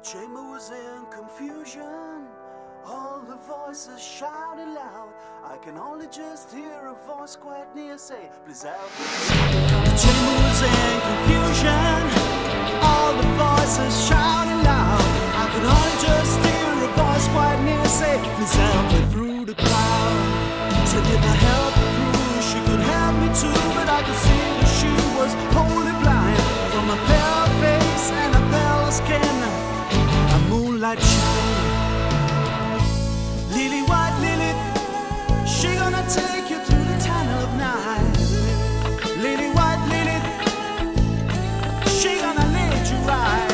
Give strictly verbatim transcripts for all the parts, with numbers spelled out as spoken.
chamber was in confusion. All the voices shouted loud. I can only just hear a voice quite near say, please help me. The chamber was in confusion. All the voices shouted loud. I can only just hear a voice quite near say, please help me through the crowd. Said if I helped her through, she could help me too, but I could see that she was wholly blind. From a pale face and a pale skin, a moonlight shine. Lily, white lily, she gonna take you through the tunnel of night. Lily, white lily, she gonna lead you right.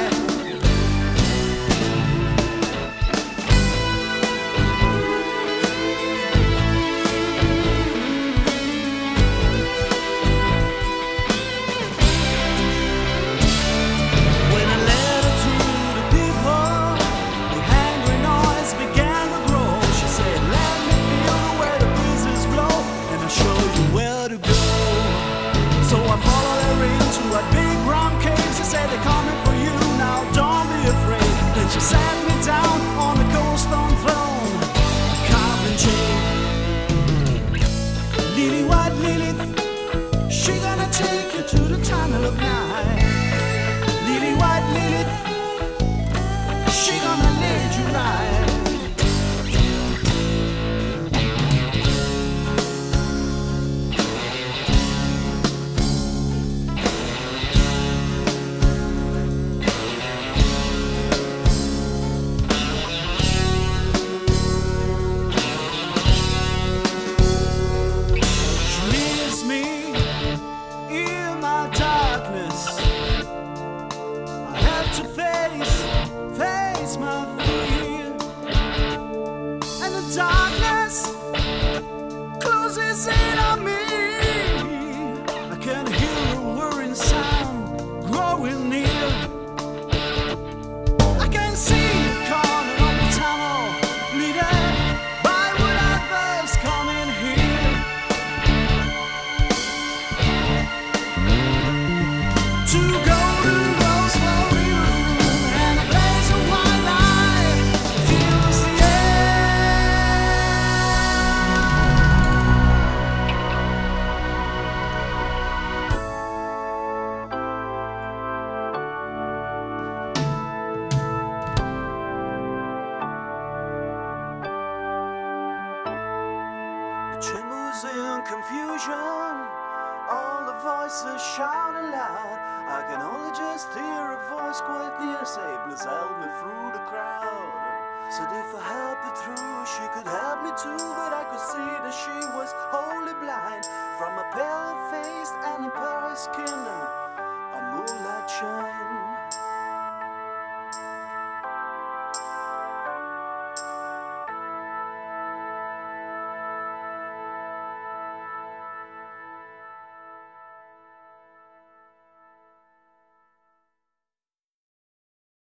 A big round cave, she said they're coming for you, now don't be afraid. Then she sat me down on the cold stone throne, a carving chain. Lily, white lily, she gonna take you to the tunnel of night. Lily, white lily, she gonna lead you right. Darkness closes in on me. I can hear a whirring sound growing near. I can see a corner of the tunnel leading by what others coming here. Two golden rows slowly room and a blaze of white light fills the air. The chamber was in confusion. All the voices shouted loud. I can only just hear a voice quite near say, please help me through the crowd. Said if I help her through, she could help me too, but I could see that she was wholly blind. From a pale face and a pale skin,